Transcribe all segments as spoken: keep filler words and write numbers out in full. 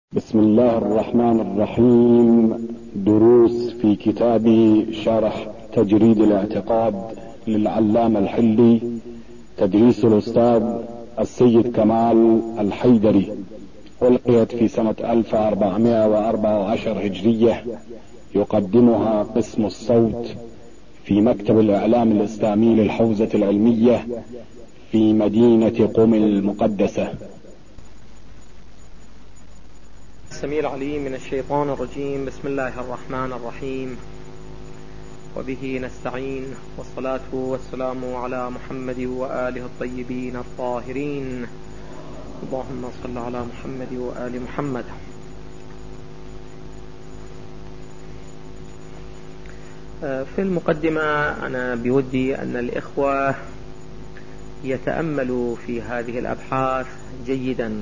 بسم الله الرحمن الرحيم. دروس في كتاب شرح تجريد الاعتقاد للعلامة الحلي، تدريس الأستاذ السيد كمال الحيدري، ألقيت في سنة ألف وأربعمائة وأربعة عشر هجرية. يقدمها قسم الصوت في مكتب الإعلام الإسلامي للحوزة العلمية في مدينة قم المقدسة. السميع العليم من الشيطان الرجيم. بسم الله الرحمن الرحيم، وبه نستعين، والصلاة والسلام على محمد وآله الطيبين الطاهرين. اللهم صل على محمد وآل محمد. في المقدمة أنا بودي أن الإخوة يتأملوا في هذه الأبحاث جيدا،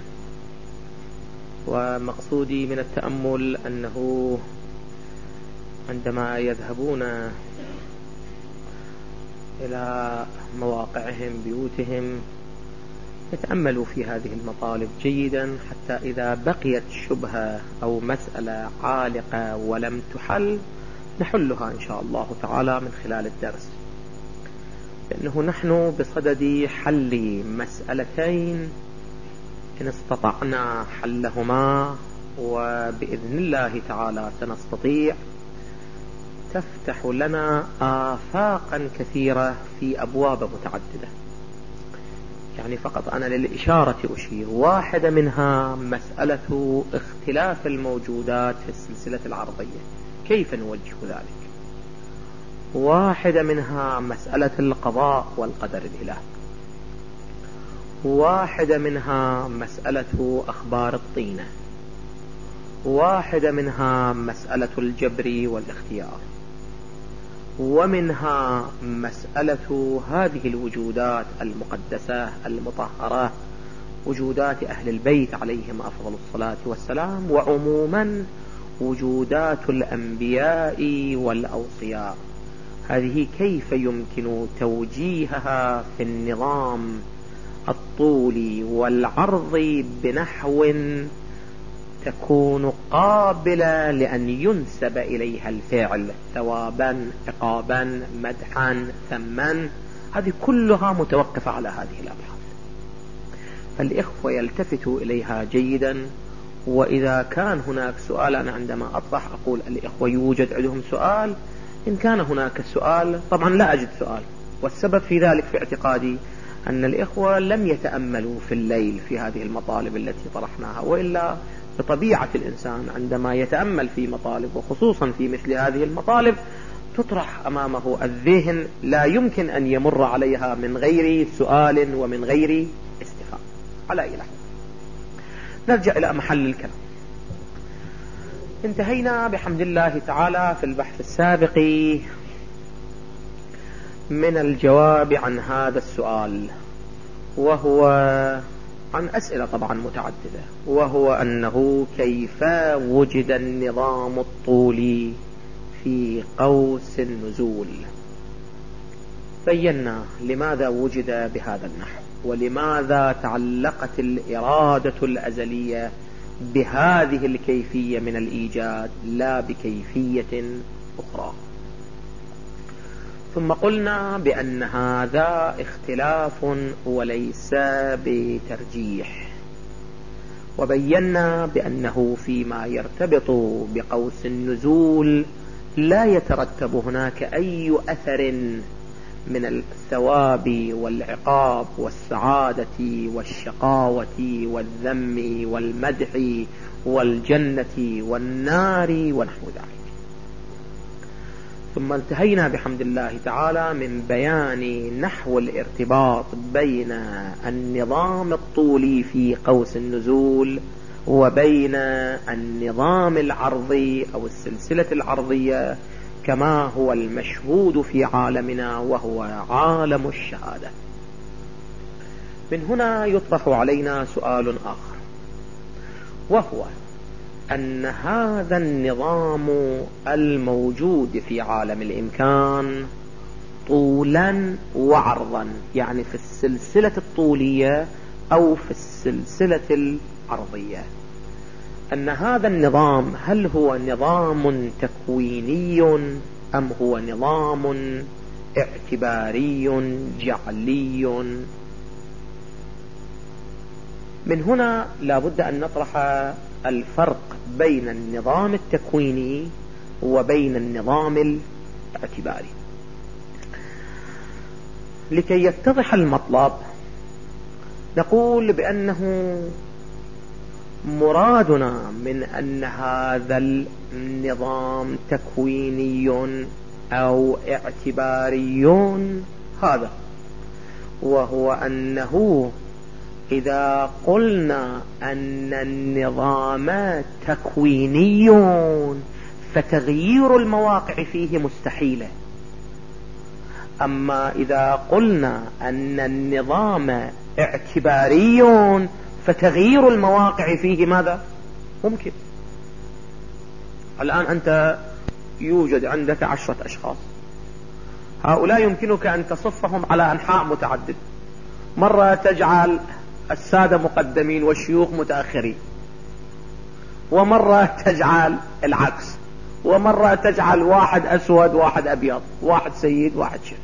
ومقصودي من التأمل أنه عندما يذهبون إلى مواقعهم بيوتهم يتأملوا في هذه المطالب جيدا، حتى إذا بقيت شبهة أو مسألة عالقة ولم تحل نحلها إن شاء الله تعالى من خلال الدرس، لأنه نحن بصدد حل مسألتين إن استطعنا حلهما، وبإذن الله تعالى سنستطيع، تفتح لنا آفاقا كثيرة في أبواب متعددة. يعني فقط أنا للإشارة أشير. واحدة منها مسألة اختلاف الموجودات في السلسلة العرضية، كيف نوجه ذلك؟ واحدة منها مسألة القضاء والقدر الإلهي. واحدة منها مسألة أخبار الطينة. واحدة منها مسألة الجبر والاختيار. ومنها مسألة هذه الوجودات المقدسة المطهرة، وجودات أهل البيت عليهم أفضل الصلاة والسلام، وعموما وجودات الأنبياء والأوصياء. هذه كيف يمكن توجيهها في النظام الطولي والعرضي بنحو تكون قابلة لأن ينسب إليها الفعل، ثوابا، عقابا، مدحا، ثما. هذه كلها متوقفة على هذه الأبحاث، فالإخوة يلتفتوا إليها جيدا. وإذا كان هناك سؤال، أنا عندما أطرح أقول الإخوة يوجد عندهم سؤال. إن كان هناك سؤال، طبعا لا أجد سؤال، والسبب في ذلك في اعتقادي أن الإخوة لم يتأملوا في الليل في هذه المطالب التي طرحناها، وإلا بطبيعة الإنسان عندما يتأمل في مطالب، وخصوصا في مثل هذه المطالب، تطرح أمامه الذهن لا يمكن أن يمر عليها من غير سؤال ومن غير استفهام. على أي لحظة نرجع إلى محل الكلام. انتهينا بحمد الله تعالى في البحث السابق من الجواب عن هذا السؤال، وهو عن أسئلة طبعا متعددة، وهو أنه كيف وجد النظام الطولي في قوس النزول. بينا لماذا وجد بهذا النحو، ولماذا تعلقت الإرادة الأزلية بهذه الكيفية من الإيجاد لا بكيفية أخرى. ثم قلنا بأن هذا اختلاف وليس بترجيح، وبينا بأنه فيما يرتبط بقوس النزول لا يترتب هناك أي أثر من الثواب والعقاب والسعادة والشقاوة والذم والمدح والجنة والنار ونحو ذلك. ثم انتهينا بحمد الله تعالى من بيان نحو الارتباط بين النظام الطولي في قوس النزول وبين النظام العرضي أو السلسلة العرضية كما هو المشهود في عالمنا، وهو عالم الشهادة. من هنا يطرح علينا سؤال آخر، وهو أن هذا النظام الموجود في عالم الإمكان طولا وعرضا، يعني في السلسلة الطولية أو في السلسلة العرضية، أن هذا النظام هل هو نظام تكويني أم هو نظام اعتباري جعلي. من هنا لا بد أن نطرح الفرق بين النظام التكويني وبين النظام الاعتباري. لكي يتضح المطلب نقول بأنه مرادنا من أن هذا النظام تكويني أو اعتباري هذا، وهو أنه إذا قلنا أن النظام تكويني فتغيير المواقع فيه مستحيلة، أما إذا قلنا أن النظام اعتباري فتغيير المواقع فيه ماذا؟ ممكن. الآن أنت يوجد عندك عشرة أشخاص، هؤلاء يمكنك أن تصفهم على أنحاء متعدد، مرة تجعل السادة مقدمين والشيوخ متأخرين، ومرة تجعل العكس، ومرة تجعل واحد أسود واحد أبيض، واحد سيد واحد شيخ.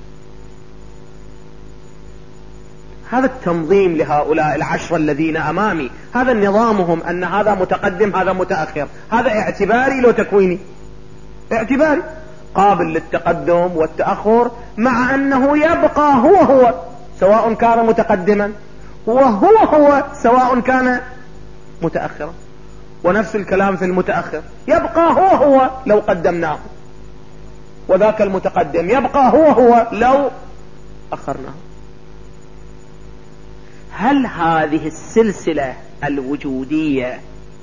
هذا التنظيم لهؤلاء العشرة الذين أمامي، هذا نظامهم أن هذا متقدم هذا متأخر، هذا اعتباري لو تكويني؟ اعتباري، قابل للتقدم والتأخر، مع أنه يبقى هو هو سواء كان متقدما، وهو هو سواء كان متأخرا. ونفس الكلام في المتأخر، يبقى هو هو لو قدمناه، وذاك المتقدم يبقى هو هو لو أخرناه. هل هذه السلسلة الوجودية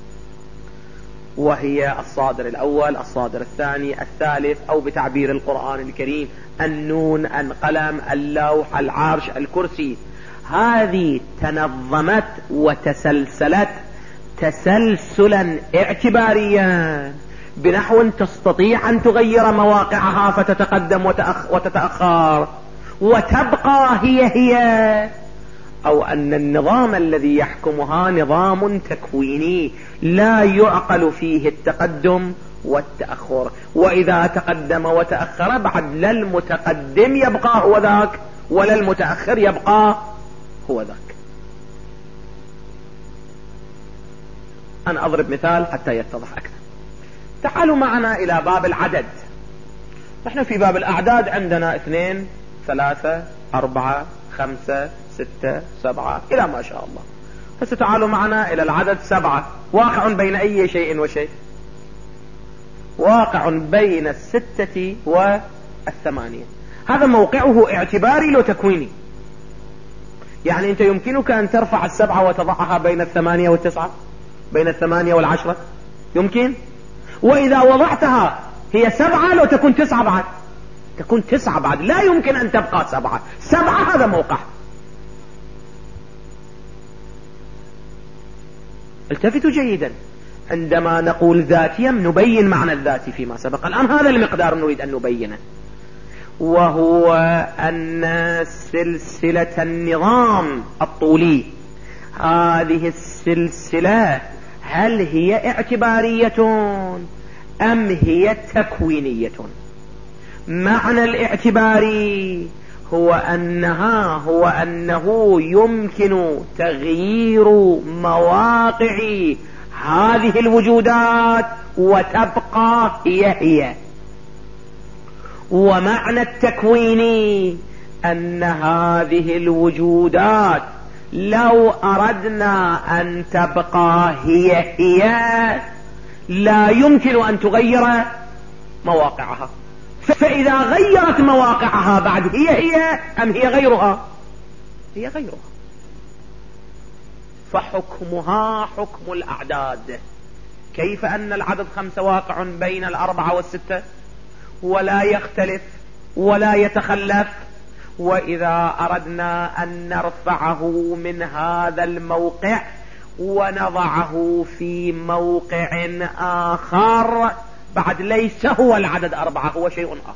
وهي الصادر الأول الصادر الثاني الثالث، أو بتعبير القرآن الكريم النون القلم اللوح العرش الكرسي، هذه تنظمت وتسلسلت تسلسلا اعتباريا بنحو تستطيع أن تغير مواقعها فتتقدم وتأخ وتتأخر وتبقى هي هي، أو أن النظام الذي يحكمها نظام تكويني لا يعقل فيه التقدم والتأخر، وإذا تقدم وتأخر بعد لا المتقدم يبقى هو ذاك ولا المتأخر يبقى هو ذاك. أنا أضرب مثال حتى يتضح أكثر. تعالوا معنا إلى باب العدد. نحن في باب الأعداد عندنا اثنين ثلاثة أربعة خمسة ستة سبعة إلى ما شاء الله. فستعالوا معنا إلى العدد سبعة، واقع بين أي شيء وشيء؟ واقع بين الستة والثمانية. هذا موقعه اعتباري لو تكويني، يعني أنت يمكنك أن ترفع السبعة وتضعها بين الثمانية والتسعة، بين الثمانية والعشرة، يمكن. وإذا وضعتها هي سبعة لو تكون تسعة بعد، تكون تسعة بعد، لا يمكن أن تبقى سبعة. سبعة هذا موقع. التفتوا جيدا، عندما نقول ذاتيا نبين معنى الذاتي فيما سبق. الآن هذا المقدار نريد أن نبينه، وهو أن سلسلة النظام الطولي، هذه السلسلة هل هي اعتبارية أم هي تكوينية؟ معنى الاعتباري هو أنها هو أنه يمكن تغيير مواقع هذه الوجودات وتبقى هي هي. ومعنى التكويني أن هذه الوجودات لو أردنا أن تبقى هي هي لا يمكن أن تغير مواقعها. فإذا غيرت مواقعها بعد هي هي أم هي غيرها؟ هي غيرها. فحكمها حكم الأعداد. كيف أن العدد خمسة واقع بين الأربعة والستة ولا يختلف ولا يتخلف، وإذا أردنا أن نرفعه من هذا الموقع ونضعه في موقع آخر بعد ليس هو العدد أربعة، هو شيء آخر.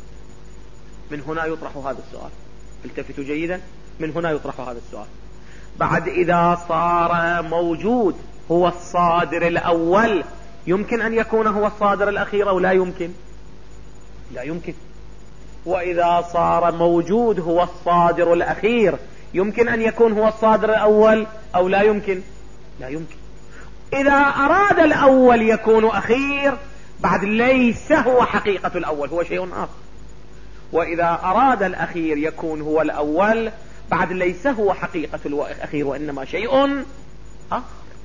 من هنا يطرح هذا السؤال. التفتوا جيدا، من هنا يطرح هذا السؤال. بعد إذا صار موجود هو الصادر الأول يمكن أن يكون هو الصادر الأخير أو لا يمكن؟ لا يمكن. وإذا صار موجود هو الصادر الأخير يمكن أن يكون هو الصادر الأول أو لا يمكن؟ لا يمكن. إذا أراد الأول يكون أخير بعد ليس هو حقيقة الأول، هو شيء آخر. وإذا أراد الأخير يكون هو الأول بعد ليس هو حقيقة الأخير وإنما شيء آخر.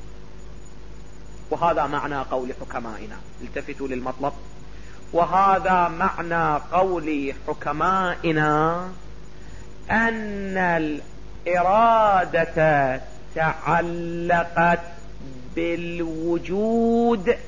وهذا معنى قول حكمائنا. التفتوا للمطلب. وهذا معنى قول حكمائنا أن الإرادة تعلقت بالوجود.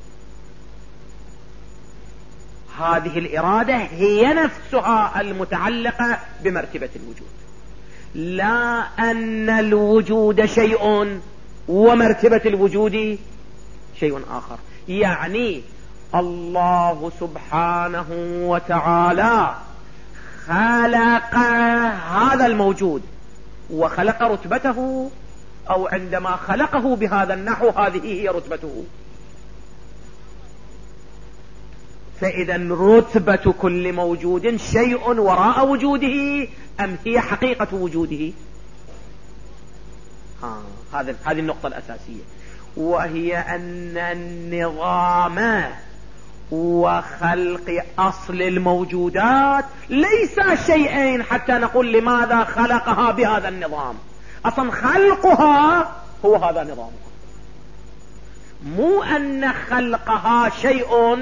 هذه الإرادة هي نفسها المتعلقة بمرتبة الوجود، لا أن الوجود شيء ومرتبة الوجود شيء آخر. يعني الله سبحانه وتعالى خلق هذا الموجود وخلق رتبته، أو عندما خلقه بهذا النحو هذه هي رتبته. فإذا رتبة كل موجود شيء وراء وجوده أم هي حقيقة وجوده؟ ها هذا هذه النقطة الأساسية، وهي أن النظام وخلق أصل الموجودات ليس شيئين حتى نقول لماذا خلقها بهذا النظام. أصلا خلقها هو هذا نظامها، مو أن خلقها شيء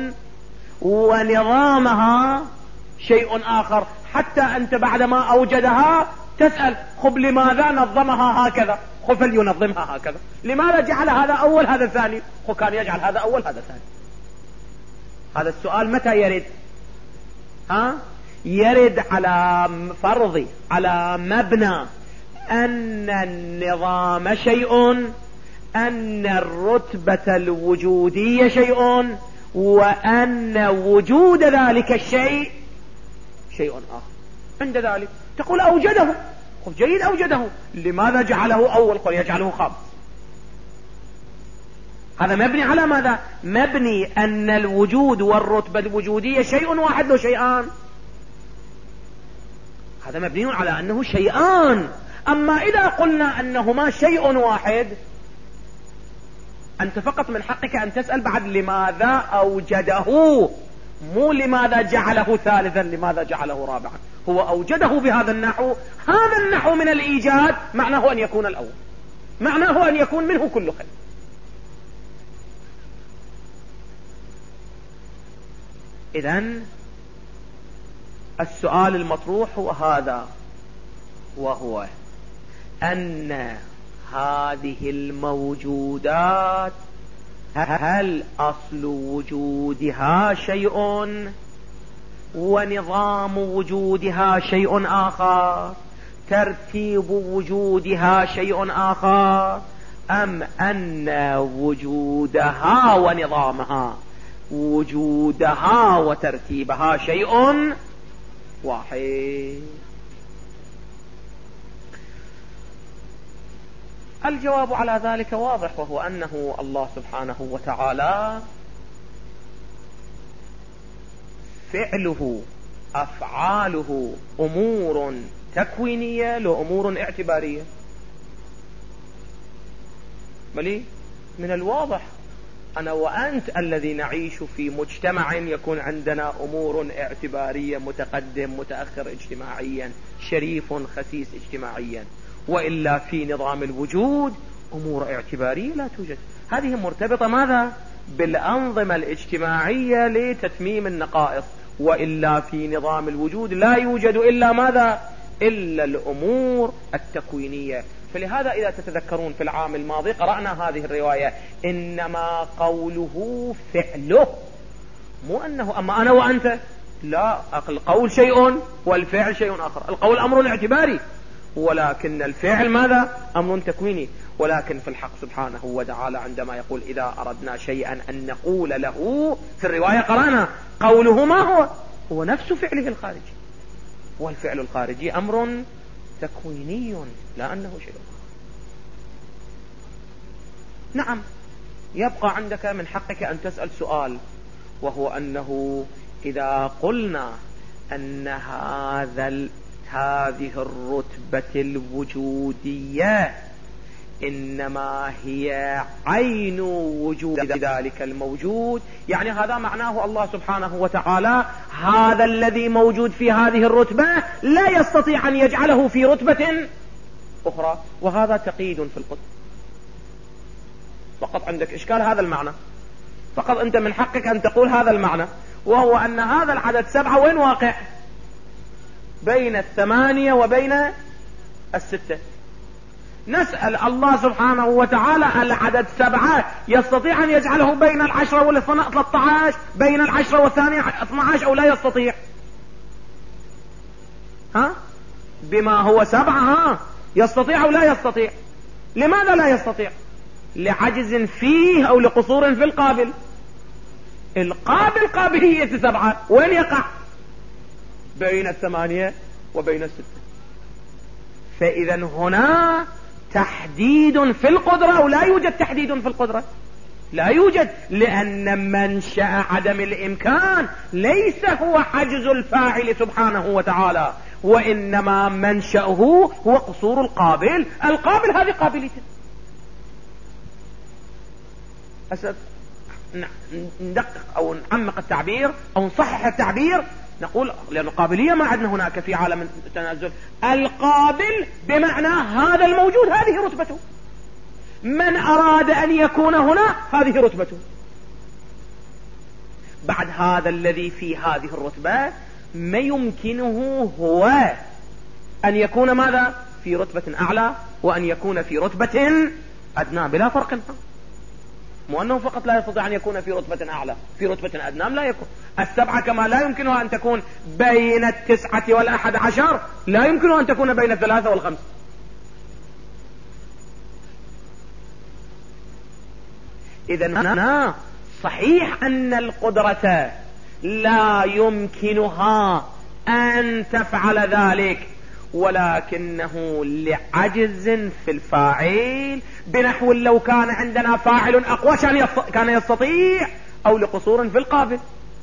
ونظامها شيء آخر. حتى أنت بعدما أوجدها تسأل خب لماذا نظمها هكذا؟ خب فلينظمها هكذا. لماذا جعل هذا أول هذا ثاني؟ خب كان يجعل هذا أول هذا ثاني. هذا السؤال متى يرد؟ ها؟ يرد على فرض على مبنى أن النظام شيء، أن الرتبة الوجودية شيء، وأن وجود ذلك الشيء شيء آخر. عند ذلك تقول أوجده، خب جيد أوجده، لماذا جعله أول؟ قل يجعله خامس. هذا مبني على ماذا؟ مبني أن الوجود والرتبة الوجودية شيء واحد لو شيئان. هذا مبني على أنه شيئان. أما إذا قلنا أنهما شيء واحد أنت فقط من حقك أن تسأل بعد لماذا أوجده، مو لماذا جعله ثالثا، لماذا جعله رابعا. هو أوجده بهذا النحو، هذا النحو من الإيجاد معناه أن يكون الأول، معناه أن يكون منه كل خير. إذن السؤال المطروح هو هذا، وهو أن هذه الموجودات هل أصل وجودها شيء ونظام وجودها شيء آخر، ترتيب وجودها شيء آخر، أم أن وجودها ونظامها وجودها وترتيبها شيء واحد؟ الجواب على ذلك واضح، وهو أنه الله سبحانه وتعالى فعله أفعاله أمور تكوينية لأمور اعتبارية. بلي من الواضح أنا وأنت الذي نعيش في مجتمع يكون عندنا أمور اعتبارية، متقدم متأخر اجتماعيا، شريف خسيس اجتماعيا، وإلا في نظام الوجود أمور اعتبارية لا توجد. هذه مرتبطة ماذا؟ بالأنظمة الاجتماعية لتتميم النقائص، وإلا في نظام الوجود لا يوجد إلا ماذا؟ إلا الأمور التكوينية. فلهذا إذا تتذكرون في العام الماضي قرأنا هذه الرواية، إنما قوله فعله، مو أنه أما أنا وأنت، لا، القول شيء والفعل شيء آخر. القول أمر اعتباري، ولكن الفعل ماذا؟ أمر تكويني. ولكن في الحق سبحانه وتعالى عندما يقول إذا أردنا شيئا أن نقول له، في الرواية قرأنا قوله ما هو؟ هو نفس فعله الخارجي، والفعل الخارجي أمر تكويني لا أنه شيء. نعم، يبقى عندك من حقك أن تسأل سؤال، وهو أنه إذا قلنا أن هذا هذه الرتبة الوجودية إنما هي عين وجود ذلك الموجود، يعني هذا معناه الله سبحانه وتعالى هذا الذي موجود في هذه الرتبة لا يستطيع أن يجعله في رتبة أخرى، وهذا تقييد في القدر. فقط عندك إشكال هذا المعنى، فقط أنت من حقك أن تقول هذا المعنى، وهو أن هذا العدد سبعة وين واقع؟ بين الثمانية وبين الستة. نسأل الله سبحانه وتعالى العدد سبعة يستطيع أن يجعله بين العشرة والثلاثة عشر، بين العشرة والثانية اثنى عشر، أو لا يستطيع؟ ها؟ بما هو سبعة ها؟ يستطيع أو لا يستطيع؟ لماذا لا يستطيع؟ لعجز فيه أو لقصور في القابل. القابل قابلية سبعة وين يقع؟ بين الثمانية وبين الستة. فإذا هنا تحديد في القدرة أو لا يوجد تحديد في القدرة؟ لا يوجد، لأن منشأ عدم الإمكان ليس هو حجز الفاعل سبحانه وتعالى، وإنما منشأه هو قصور القابل. القابل هذه قابليته. أسد ندقق أو نعمق التعبير أو نصحح التعبير، نقول لأن القابلية ما عندنا هناك في عالم التنزل. القابل بمعنى هذا الموجود هذه رتبته، من أراد أن يكون هنا هذه رتبته. بعد هذا الذي في هذه الرتبة ما يمكنه هو أن يكون ماذا؟ في رتبة أعلى، وأن يكون في رتبة أدنى بلا فرق. مو أنه فقط لا يستطيع أن يكون في رتبة أعلى، في رتبة أدنى لا يكون. السبعة كما لا يمكنها أن تكون بين التسعة والأحد عشر، لا يمكنها أن تكون بين الثلاثة والخمس. إذا هنا صحيح أن القدرة لا يمكنها أن تفعل ذلك، ولكنه لعجز في الفاعل، بنحو لو كان عندنا فاعل أقوى كان يستطيع، أو لقصور في القابل.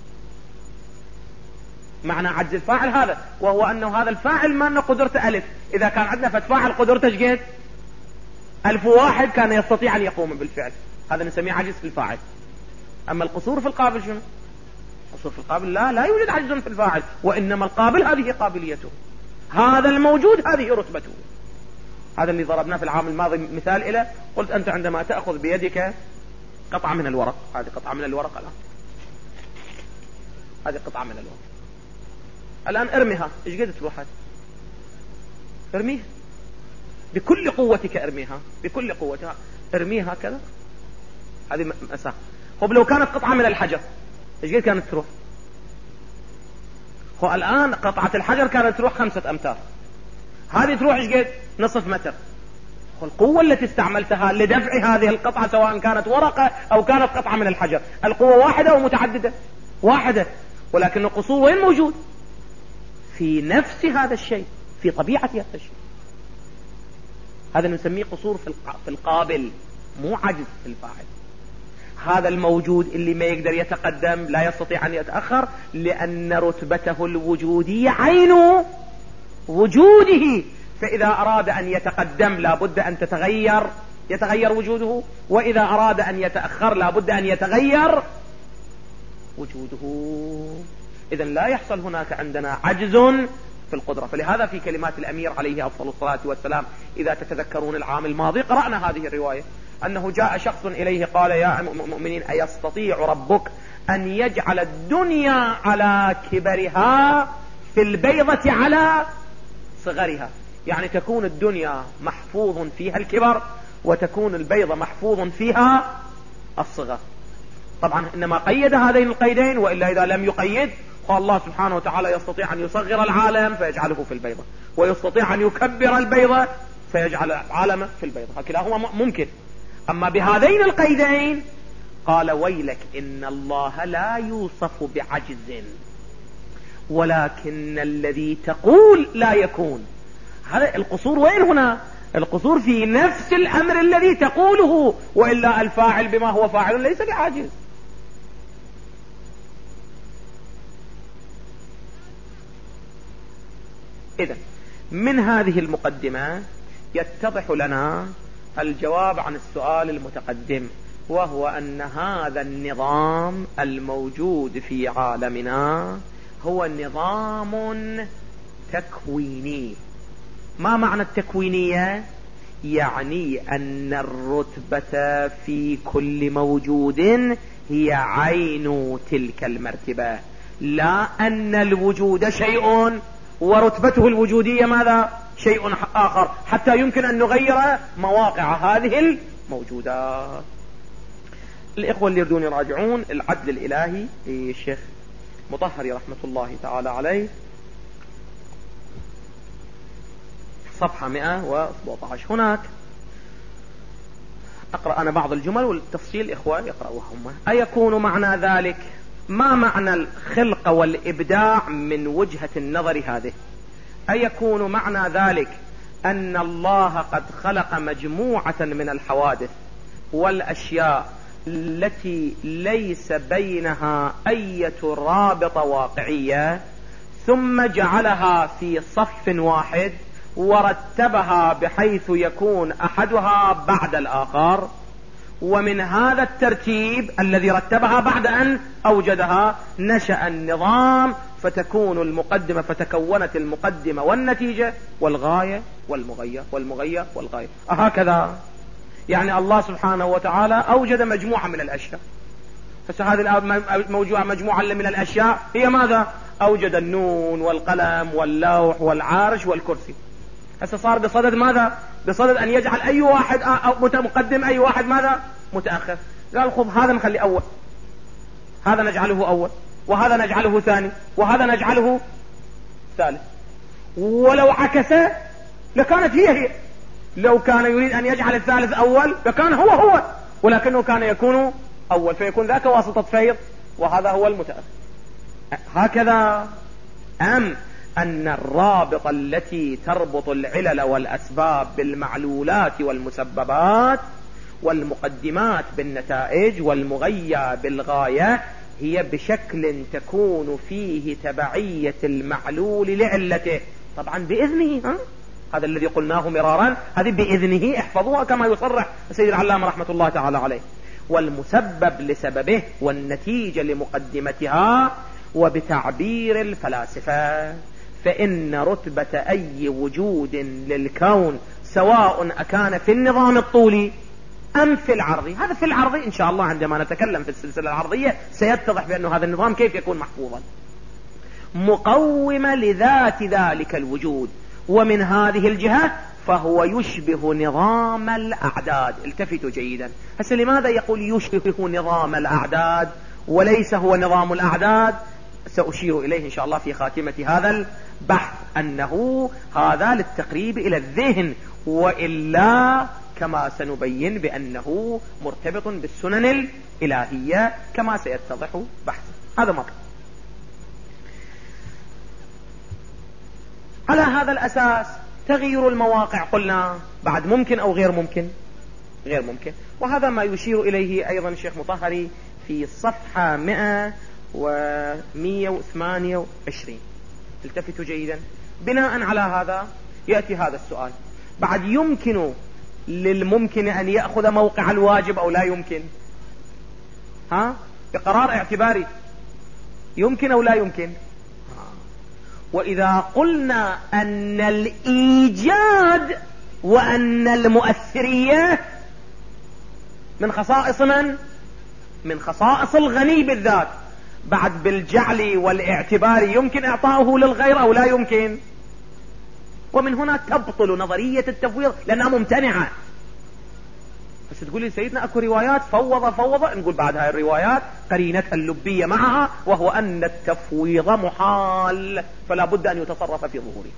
معنى عجز الفاعل هذا، وهو أنه هذا الفاعل ما أنه قدرته ألف. إذا كان عندنا فتفاعل قدرته شقد ألف واحد كان يستطيع أن يقوم بالفعل، هذا نسميه عجز في الفاعل. أما القصور في القابل شنو؟ القصور في القابل لا لا يوجد عجز في الفاعل، وإنما القابل هذه قابليته، هذا الموجود هذه رتبته. هذا اللي ضربناه في العام الماضي مثال إلى، قلت أنت عندما تأخذ بيدك قطعة من الورق، هذه قطعة من الورق الآن، هذه قطعة من الورق الآن ارميها، ايش قد تروح هذه؟ ارميها بكل قوتك، ارميها بكل قوتها، ارميها كذا، هذه مساحة. خب لو كانت قطعة من الحجر ايش قد كانت تروح؟ خو الآن قطعة الحجر كانت تروح خمسة أمتار، هذه تروح ايش قد؟ نصف متر. خو القوة التي استعملتها لدفع هذه القطعة سواء كانت ورقة أو كانت قطعة من الحجر، القوة واحدة أو متعددة؟ واحدة. ولكن القصور وين موجود؟ في نفس هذا الشيء، في طبيعة هذا الشيء. هذا نسميه قصور في القابل، مو عجز في الفاعل. هذا الموجود اللي ما يقدر يتقدم لا يستطيع أن يتأخر، لأن رتبته الوجودية عين وجوده، فإذا أراد أن يتقدم لا بد أن تتغير يتغير وجوده، وإذا أراد أن يتأخر لا بد أن يتغير وجوده. إذن لا يحصل هناك عندنا عجز في القدرة. فلهذا في كلمات الأمير عليه أفضل الصلاة والسلام، إذا تتذكرون العام الماضي قرأنا هذه الرواية، أنه جاء شخص إليه قال: يا مؤمنين، أيستطيع ربك أن يجعل الدنيا على كبرها في البيضة على صغرها؟ يعني تكون الدنيا محفوظ فيها الكبر، وتكون البيضة محفوظ فيها الصغر. طبعا إنما قيد هذين القيدين، وإلا إذا لم يقيد فالله سبحانه وتعالى يستطيع أن يصغر العالم فيجعله في البيضة، ويستطيع أن يكبر البيضة فيجعل العالم في البيضة، كلاهما ممكن. أما بهذين القيدين قال: ويلك إن الله لا يوصف بعجز، ولكن الذي تقول لا يكون. هذا القصور وين هنا؟ القصور في نفس الأمر الذي تقوله، وإلا الفاعل بما هو فاعل ليس بعاجز. إذن من هذه المقدمة يتضح لنا الجواب عن السؤال المتقدم، وهو أن هذا النظام الموجود في عالمنا هو نظام تكويني. ما معنى التكوينية؟ يعني أن الرتبة في كل موجود هي عين تلك المرتبة، لا أن الوجود شيء ورتبته الوجودية ماذا؟ شيء آخر، حتى يمكن أن نغير مواقع هذه الموجودات. الإخوة اللي يردون يراجعون العدل الإلهي للشيخ مطهري رحمة الله تعالى عليه، صفحة مئة وسبعة عشر. هناك أقرأ أنا بعض الجمل والتفصيل إخوة يقرأوها هم. أيكون معنى ذلك، ما معنى الخلق والإبداع من وجهة النظر هذه؟ أيكون معنى ذلك أن الله قد خلق مجموعة من الحوادث والأشياء التي ليس بينها أي رابطة واقعية، ثم جعلها في صف واحد ورتبها بحيث يكون أحدها بعد الآخر، ومن هذا الترتيب الذي رتبها بعد أن أوجدها نشأ النظام، فتكون المقدمة فتكونت المقدمة والنتيجة والغاية والمغية والمغية والغاية. هكذا يعني الله سبحانه وتعالى أوجد مجموعة من الأشياء. فهذه الموجودة مجموعة من الأشياء هي ماذا؟ أوجد النون والقلم واللوح والعرش والكرسي. هسه صار بصدد ماذا؟ بصدد أن يجعل أي واحد مقدم أي واحد ماذا؟ متأخر. قال خذ هذا نخلي أول، هذا نجعله أول، وهذا نجعله ثاني، وهذا نجعله ثالث. ولو عكس لكانت هي هي. لو كان يريد أن يجعل الثالث أول لكان هو هو، ولكنه كان يكون أول، فيكون ذاك واسطة فيض وهذا هو المتأخر. هكذا. أم أن الرابطة التي تربط العلل والأسباب بالمعلولات والمسببات والمقدمات بالنتائج والمغية بالغاية هي بشكل تكون فيه تبعية المعلول لعلته، طبعا بإذنه. ها؟ هذا الذي قلناه مرارا، هذه بإذنه، احفظوها كما يصرح السيد العلامة رحمة الله تعالى عليه. والمسبب لسببه والنتيجة لمقدمتها. وبتعبير الفلاسفة فإن رتبة أي وجود للكون سواء أكان في النظام الطولي أم في العرضي، هذا في العرضي إن شاء الله عندما نتكلم في السلسلة العرضية سيتضح بأن هذا النظام كيف يكون محفوظا، مقومة لذات ذلك الوجود. ومن هذه الجهة فهو يشبه نظام الأعداد. التفتوا جيدا. هسه لماذا يقول يشبه نظام الأعداد وليس هو نظام الأعداد؟ سأشير إليه إن شاء الله في خاتمة هذا البحث، أنه هذا للتقريب إلى الذهن، وإلا كما سنبين بأنه مرتبط بالسنن الإلهية كما سيتضح بحث. هذا مطلب. على هذا الأساس تغيير المواقع قلنا بعد ممكن أو غير ممكن؟ غير ممكن. وهذا ما يشير إليه أيضا الشيخ مطهري في صفحة مئة ومئة وثمانية وعشرين. التفتوا جيدا. بناء على هذا يأتي هذا السؤال: بعد يمكن للممكن أن يأخذ موقع الواجب أو لا يمكن؟ ها؟ بقرار اعتباري يمكن أو لا يمكن؟ وإذا قلنا أن الإيجاد وأن المؤثرية من خصائص من؟ من خصائص الغني بالذات، بعد بالجعل والاعتبار يمكن إعطاؤه للغير أو لا يمكن؟ ومن هنا تبطل نظرية التفويض لأنها ممتنعة. بس تقول لي سيدنا أكو روايات فوض فوض، نقول بعد هاي الروايات قرينتها اللبية معها، وهو أن التفويض محال، فلا بد أن يتصرف في ظهوره.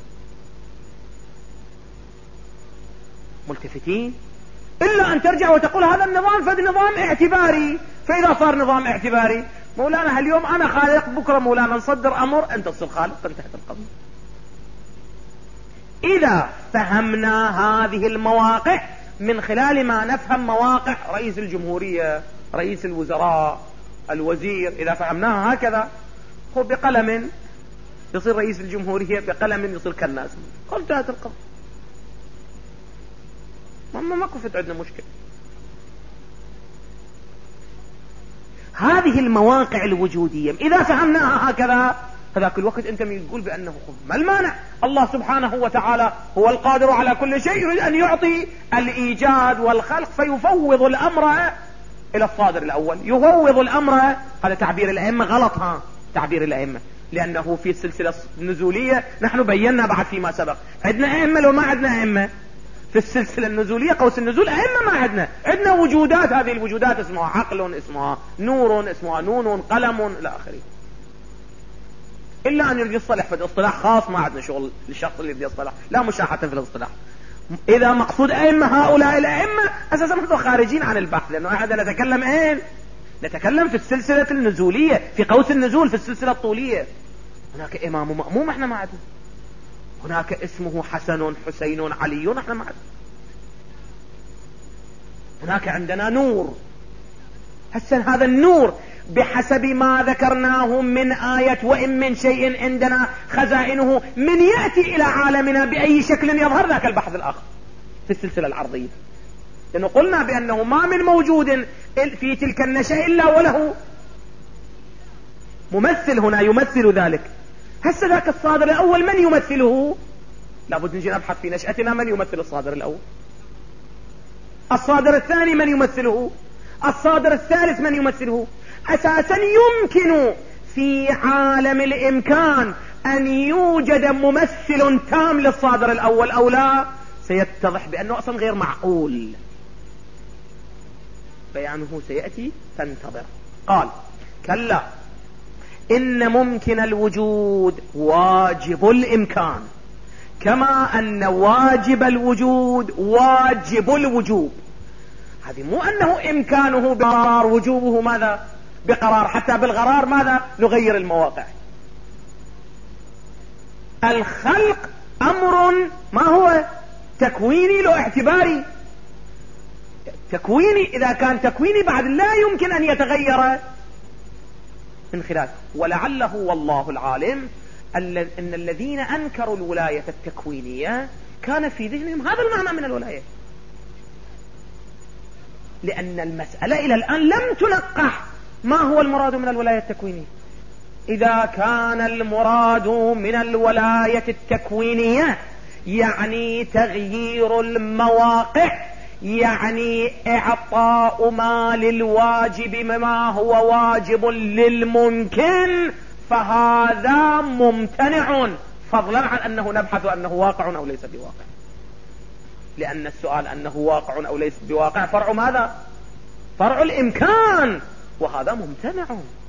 ملتفتين؟ إلا أن ترجع وتقول هذا النظام فهذا نظام اعتباري. فإذا صار نظام اعتباري، مولانا اليوم أنا خالق، بكرة مولانا نصدر أمر أنت تصير خالق، انتهت القضية. إذا فهمنا هذه المواقع من خلال ما نفهم مواقع رئيس الجمهورية، رئيس الوزراء، الوزير، إذا فهمناها هكذا، هو بقلم يصير رئيس الجمهورية، بقلم يصير كالناس، انتهت القضية، ما ما كفت عندنا مشكلة. هذه المواقع الوجودية إذا فهمناها هكذا، هذاك الوقت أنت تقول بأنه ما المانع؟ الله سبحانه وتعالى هو القادر على كل شيء، يريد أن يعطي الإيجاد والخلق فيفوض الأمر إلى الصادر الأول، يفوض الأمر. هذا تعبير الأئمة غلط، ها تعبير الأئمة، لأنه في السلسلة النزولية نحن بينا بعد فيما سبق عندنا أئمة لو ما عندنا أئمة. في السلسلة النزولية قوس النزول أئمة ما عندنا، عندنا وجودات، هذه الوجودات اسمها عقل، اسمها نور، اسمها نون، قلم، إلى آخره. إلا أن يريد يصطلح في الاصطلاح خاص، ما عندنا شغل للشخص اللي يريد يصطلح، لا مشاحة في الاصطلاح. إذا مقصود أئمة هؤلاء الأئمة أساسا نحن خارجين عن البحث، لأنه هذا نتكلم إيه؟ نتكلم في السلسلة النزولية، في قوس النزول، في السلسلة الطولية. هناك إمام مأموم احنا ما عندنا، هناك اسمه حسن حسين علي احنا ما عندنا، هناك عندنا نور. هسه هذا النور بحسب ما ذكرناه من آية وإن من شيء عندنا خزائنه، من يأتي إلى عالمنا بأي شكل يظهر ذاك البحث الآخر في السلسلة العرضية، لأنه قلنا بأنه ما من موجود في تلك النشأة إلا وله ممثل هنا يمثل ذلك. هسه ذاك الصادر الأول من يمثله؟ لابد نجي نبحث في نشأتنا من يمثل الصادر الأول، الصادر الثاني من يمثله، الصادر الثالث من يمثله. أساسا يمكن في عالم الإمكان أن يوجد ممثل تام للصادر الأول أو لا، سيتضح بأنه أصلا غير معقول، بيانه سيأتي تنتظر. قال كلا إن ممكن الوجود واجب الإمكان، كما أن واجب الوجود واجب الوجوب. هذه مو أنه إمكانه بقرار، وجوبه ماذا بقرار، حتى بالقرار ماذا نغير المواقع. الخلق أمر ما هو تكويني لو اعتباري، تكويني إذا كان تكويني بعد لا يمكن أن يتغير من خلال. ولعله والله العالم أن الذين أنكروا الولاية التكوينية كان في ذهنهم هذا المعنى من الولاية، لأن المسألة إلى الآن لم تنقح ما هو المراد من الولاية التكوينية. إذا كان المراد من الولاية التكوينية يعني تغيير المواقع، يعني إعطاء ما للواجب مما هو واجب للممكن، فهذا ممتنع، فضلا عن أنه نبحث أنه واقع أو ليس بواقع، لأن السؤال أنه واقع أو ليس بواقع فرع ماذا؟ فرع الإمكان، وهذا ممتنع.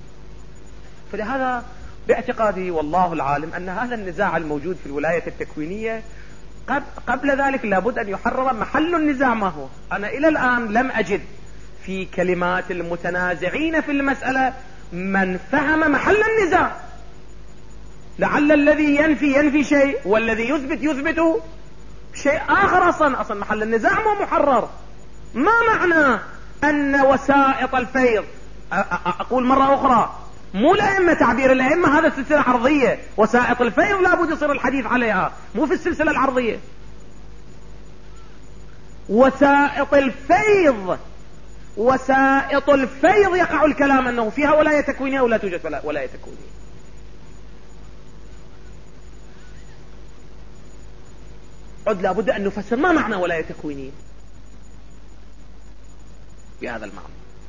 فلهذا باعتقادي والله العالم أن هذا النزاع الموجود في الولاية التكوينية قبل ذلك لابد أن يحرر محل النزاع ما هو. أنا إلى الآن لم أجد في كلمات المتنازعين في المسألة من فهم محل النزاع. لعل الذي ينفي ينفي شيء والذي يثبت يثبت شيء آخر. أصلا أصلا محل النزاع مو محرر. ما معنى أن وسائط الفيض، أقول مرة أخرى مو الأئمة، تعبير الأئمة هذا سلسلة عرضية، وسائط الفيض لابد يصير الحديث عليها، مو في السلسلة العرضية. وسائط الفيض، وسائط الفيض يقع الكلام أنه فيها ولاية تكوينية أو لا توجد ولاية تكوينية. عد لابد أن نفسر ما معنى ولاية تكوينية بهذا المعنى،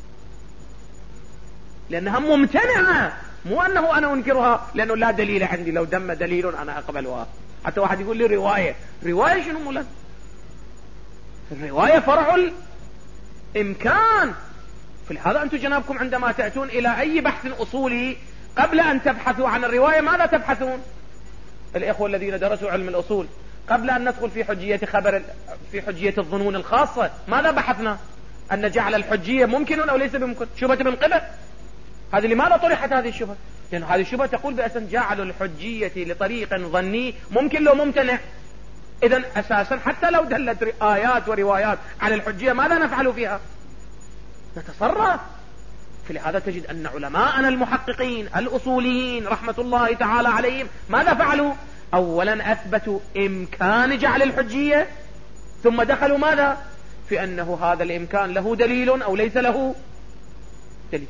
لأنها ممتنعة، مو أنه أنا أنكرها لأنه لا دليل عندي، لو دم دليل أنا أقبلها. حتى واحد يقول لي رواية، رواية شنو مولانا؟ الرواية فرع الإمكان. فلهذا أنتم جنابكم عندما تأتون إلى أي بحث أصولي قبل أن تبحثوا عن الرواية ماذا تبحثون؟ الإخوة الذين درسوا علم الأصول قبل أن ندخل في حجية خبر في حجية الظنون الخاصة ماذا بحثنا؟ أن جعل الحجية ممكن أو ليس بممكن، شبهة من قبل. هذه لماذا طرحت هذه الشبهة؟ لأن هذه الشبهة تقول بأسن جعل الحجية لطريق ظني ممكن لو ممتنع. إذن أساسا حتى لو دلت آيات وروايات على الحجية ماذا نفعل فيها؟ نتصرف. فلهذا تجد أن علماءنا المحققين الأصوليين رحمة الله تعالى عليهم ماذا فعلوا؟ أولا أثبتوا إمكان جعل الحجية، ثم دخلوا ماذا؟ في أنه هذا الإمكان له دليل أو ليس له دليل.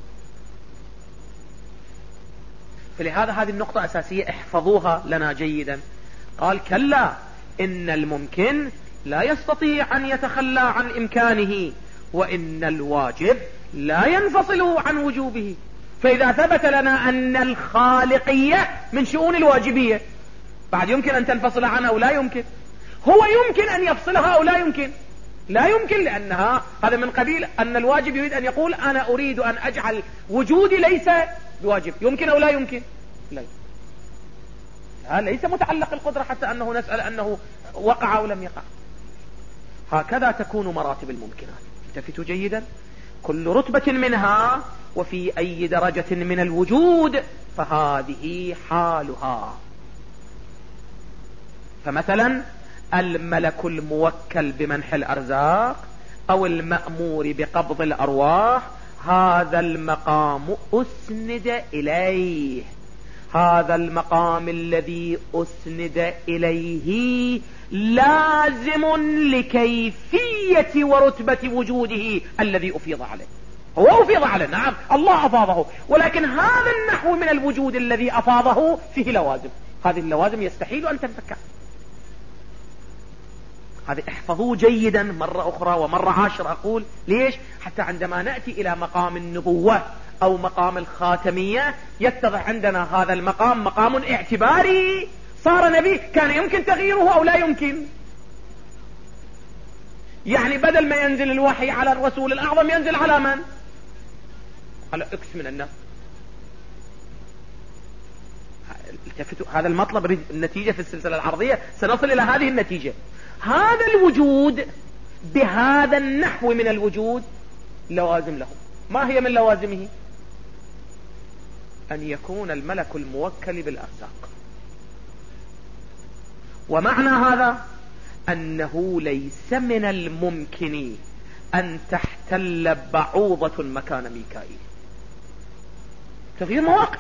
فلهذا هذه النقطة أساسية احفظوها لنا جيدا. قال كلا إن الممكن لا يستطيع أن يتخلى عن إمكانه، وإن الواجب لا ينفصل عن وجوبه. فإذا ثبت لنا أن الخالقية من شؤون الواجبية، بعد يمكن أن تنفصل عنها أو لا يمكن؟ هو يمكن أن يفصلها أو لا يمكن؟ لا يمكن، لأنها هذا من قبيل أن الواجب يريد أن يقول أنا أريد أن أجعل وجودي ليس بواجب. يمكن أو لا يمكن؟ لا، هذا ليس متعلق القدرة حتى أنه نسأل أنه وقع أو لم يقع. هكذا تكون مراتب الممكنات. التفتوا جيدا، كل رتبة منها وفي أي درجة من الوجود فهذه حالها. فمثلا الملك الموكل بمنح الأرزاق أو المأمور بقبض الأرواح، هذا المقام أسند إليه. هذا المقام الذي أسند إليه لازم لكيفية ورتبة وجوده الذي أفيض عليه. هو أفيض عليه، نعم الله أفاضه، ولكن هذا النحو من الوجود الذي أفاضه فيه لوازم. هذه اللوازم يستحيل أن تنفك. هذه احفظوه جيدا مرة أخرى ومرة عاشرة أقول. ليش؟ حتى عندما نأتي إلى مقام النبوة أو مقام الخاتمية يتضح عندنا هذا المقام مقام اعتباري. صار نبي، كان يمكن تغييره أو لا يمكن؟ يعني بدل ما ينزل الوحي على الرسول الأعظم ينزل على من؟ على اكس من الناس. هذا المطلب النتيجة في السلسلة العرضية سنصل إلى هذه النتيجة. هذا الوجود بهذا النحو من الوجود لوازم له. ما هي من لوازمه؟ أن يكون الملك الموكل بالأرزاق. ومعنى هذا أنه ليس من الممكن أن تحتل بعوضة مكان ميكائيل، تغيير مواقف.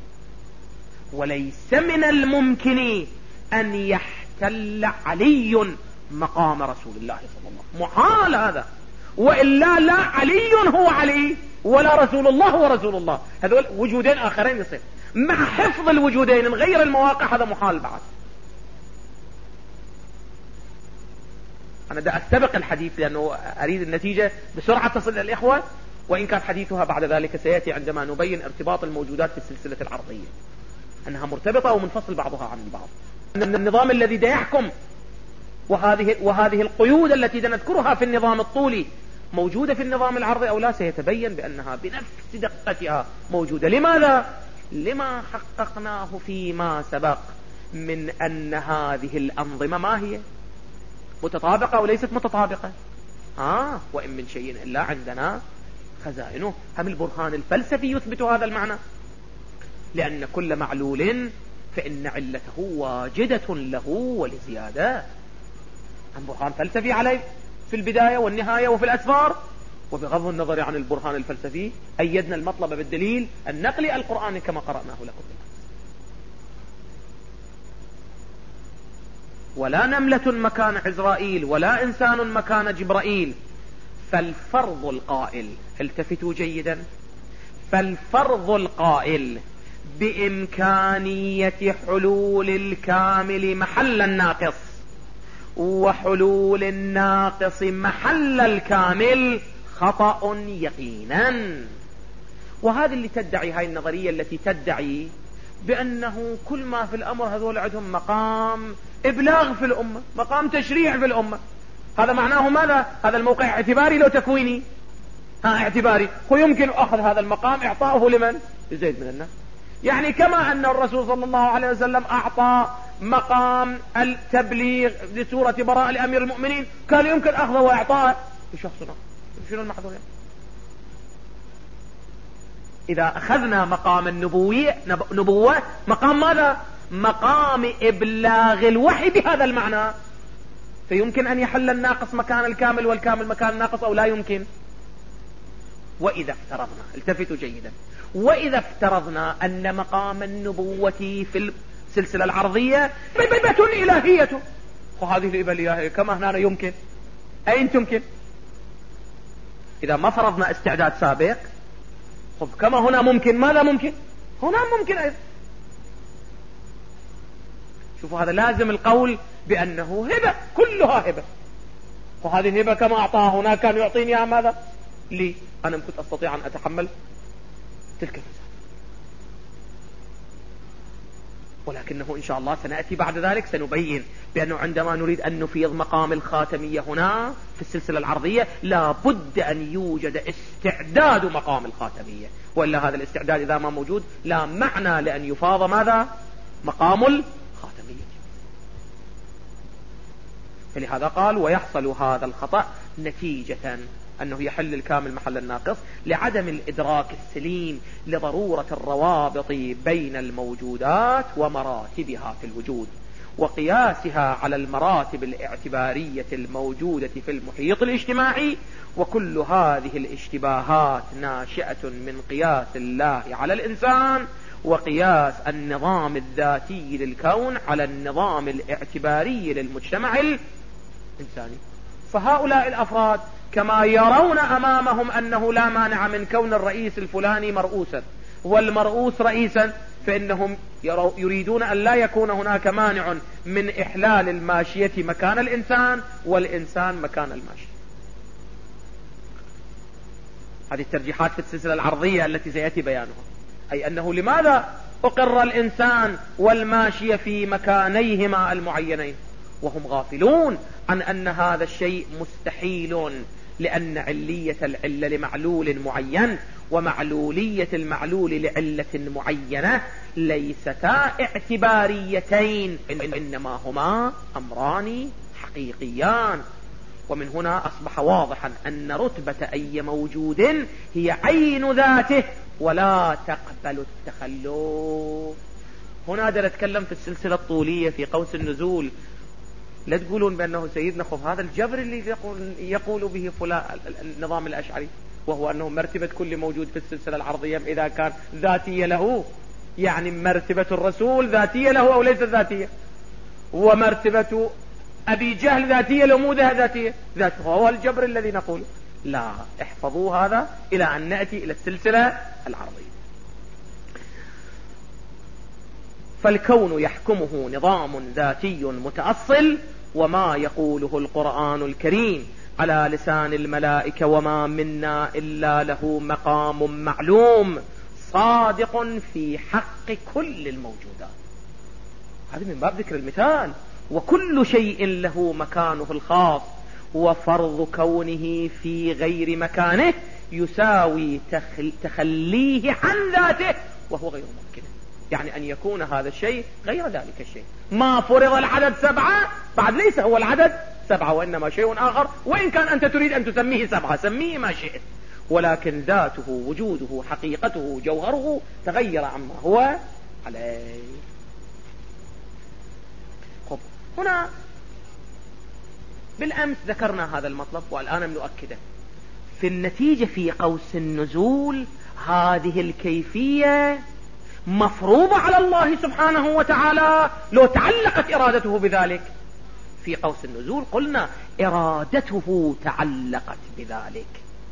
وليس من الممكن أن يحتل علي مقام رسول الله صلى الله عليه وسلم، محال هذا. وإلا لا علي هو علي ولا رسول الله هو رسول الله، هذول وجودين آخرين يصير. مع حفظ الوجودين غير المواقع هذا محال بعد. أنا دا أستبق الحديث لأنه أريد النتيجة بسرعة تصل للإخوة، وإن كان حديثها بعد ذلك سيأتي عندما نبين ارتباط الموجودات في السلسلة العرضية، أنها مرتبطة ومنفصل بعضها عن البعض. أن النظام الذي دا يحكم وهذه, وهذه القيود التي نذكرها في النظام الطولي موجودة في النظام العرضي أو لا، سيتبين بأنها بنفس دقتها موجودة. لماذا؟ لما حققناه فيما سبق من أن هذه الأنظمة ما هي متطابقة وليست متطابقة. آه وإن من شيء إلا عندنا خزائنه. هم البرهان الفلسفي يثبت هذا المعنى، لأن كل معلول فإن علته واجدة له ولزيادة. هم برهان فلسفي عليه في البداية والنهاية وفي الأسفار. وبغض النظر عن البرهان الفلسفي أيدنا المطلب بالدليل النقلي القرآني كما قرأناه لكم. ولا نملة مكان عزرائيل ولا إنسان مكان جبرائيل. فالفرض القائل، التفتوا جيدا، فالفرض القائل بإمكانية حلول الكامل محل الناقص وحلول الناقص محل الكامل خطأ يقينا. وهذه اللي تدعي هاي النظرية التي تدعي بأنه كل ما في الأمر هذول عندهم مقام إبلاغ في الأمة، مقام تشريع في الأمة. هذا معناه ماذا؟ هذا الموقع اعتباري لو تكويني؟ ها اعتباري. هو يمكن أخذ هذا المقام إعطاؤه لمن؟ لزيد من الناس. يعني كما أن الرسول صلى الله عليه وسلم أعطى مقام التبليغ لسورة براءة لأمير المؤمنين، كان يمكن أخذه وإعطاءه لشخصنا. شنو المحظور يعني؟ إذا أخذنا مقام النبوية نبوة، مقام ماذا؟ مقام إبلاغ الوحي بهذا المعنى، فيمكن أن يحل الناقص مكان الكامل والكامل مكان الناقص أو لا يمكن. وإذا افترضنا، التفتوا جيدا، وإذا افترضنا أن مقام النبوة في السلسلة العرضية رببة إلهية، وهذه الإبلية كما هنا يمكن، أين تمكن؟ إذا ما فرضنا استعداد سابق، خب كما هنا ممكن، ماذا ممكن؟ هنا ممكن أيضا. شوفوا، هذا لازم القول بأنه هبة، كلها هبة، وهذه الهبة كما أعطاها هنا كان يعطيني ماذا؟ لي أنا كنت أستطيع أن أتحمل تلك المسافة، ولكنه إن شاء الله سنأتي بعد ذلك سنبين بأنه عندما نريد أن نفيض مقام الخاتمية هنا في السلسلة العرضية لا بد أن يوجد استعداد مقام الخاتمية، وإلا هذا الاستعداد إذا ما موجود لا معنى لأن يفاض ماذا؟ مقام الخاتمية. فلهذا قال ويحصل هذا الخطأ نتيجة أنه يحل الكامل محل الناقص لعدم الإدراك السليم لضرورة الروابط بين الموجودات ومراتبها في الوجود، وقياسها على المراتب الاعتبارية الموجودة في المحيط الاجتماعي. وكل هذه الاشتباهات ناشئة من قياس الله على الإنسان وقياس النظام الذاتي للكون على النظام الاعتباري للمجتمع الإنساني. فهؤلاء الأفراد كما يرون أمامهم أنه لا مانع من كون الرئيس الفلاني مرؤوسا والمرؤوس رئيسا، فإنهم يريدون أن لا يكون هناك مانع من إحلال الماشية مكان الإنسان والإنسان مكان الماشية. هذه الترجيحات في السلسلة العرضية التي سيأتي بيانها، أي أنه لماذا أقر الإنسان والماشية في مكانيهما المعينين وهم غافلون عن أن هذا الشيء مستحيل، لأن علية العلة لمعلول معين ومعلولية المعلول لعلة معينة ليستا اعتباريتين، إنما هما أمران حقيقيان. ومن هنا أصبح واضحا أن رتبة أي موجود هي عين ذاته ولا تقبل التخلف. هنا دا نتكلم في السلسلة الطولية في قوس النزول، لا تقولون بأنه سيدنا خف هذا الجبر اللي يقول, يقول به فلان النظام الأشعري، وهو أنه مرتبة كل موجود في السلسلة العرضية إذا كان ذاتية له، يعني مرتبة الرسول ذاتية له أو ليست ذاتية، ومرتبة أبي جهل ذاتية له مو ذاتية، ذاته هو الجبر الذي نقول. لا، احفظوا هذا إلى أن نأتي إلى السلسلة العرضية. فالكون يحكمه نظام ذاتي متأصل، وما يقوله القرآن الكريم على لسان الملائكة وما منا إلا له مقام معلوم صادق في حق كل الموجودات. هذا من باب ذكر المثال. وكل شيء له مكانه الخاص، وفرض كونه في غير مكانه يساوي تخل تخليه عن ذاته وهو غير ممكن، يعني أن يكون هذا الشيء غير ذلك الشيء. ما فرض العدد سبعة بعد ليس هو العدد سبعة وإنما شيء آخر، وإن كان أنت تريد أن تسميه سبعة سميه ما شئت، ولكن ذاته وجوده حقيقته جوهره تغير عما هو عليه. خب هنا بالأمس ذكرنا هذا المطلب والآن نؤكده. في النتيجة في قوس النزول هذه الكيفية مفروضة على الله سبحانه وتعالى لو تعلقت إرادته بذلك. في قوس النزول قلنا إرادته تعلقت بذلك.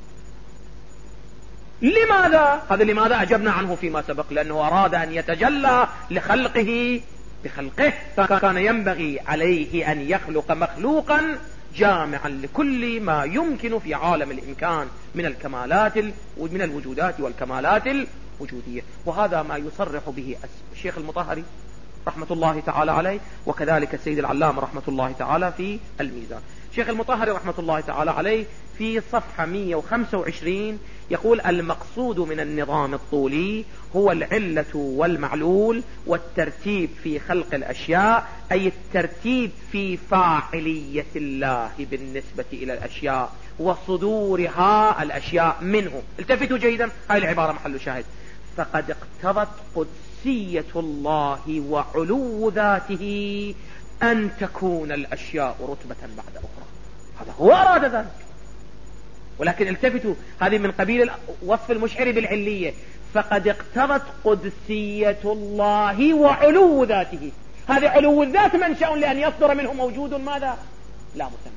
لماذا؟ هذا لماذا أجبنا عنه فيما سبق، لأنه أراد أن يتجلى لخلقه بخلقه، فكان ينبغي عليه أن يخلق مخلوقا جامعا لكل ما يمكن في عالم الإمكان من الكمالات من الوجودات والكمالات الوجودية. وهذا ما يصرح به الشيخ المطهري رحمة الله تعالى عليه، وكذلك السيد العلامة رحمة الله تعالى في الميزان. الشيخ المطهري رحمة الله تعالى عليه في صفحة مئة وخمسة وعشرين يقول: المقصود من النظام الطولي هو العلة والمعلول والترتيب في خلق الأشياء، أي الترتيب في فاعلية الله بالنسبة إلى الأشياء وصدورها الأشياء منه. التفتوا جيدا، هاي العبارة محل شاهد. فقد اقتضت قدسية الله وعلو ذاته أن تكون الأشياء رتبة بعد أخرى. هذا هو أراد ذلك. ولكن التفتوا، هذه من قبيل وصف المشعر بالعلية. فقد اقتضت قدسية الله وعلو ذاته. هذه علو الذات منشأ لأن يصدر منه موجود ماذا؟ لا متناهي.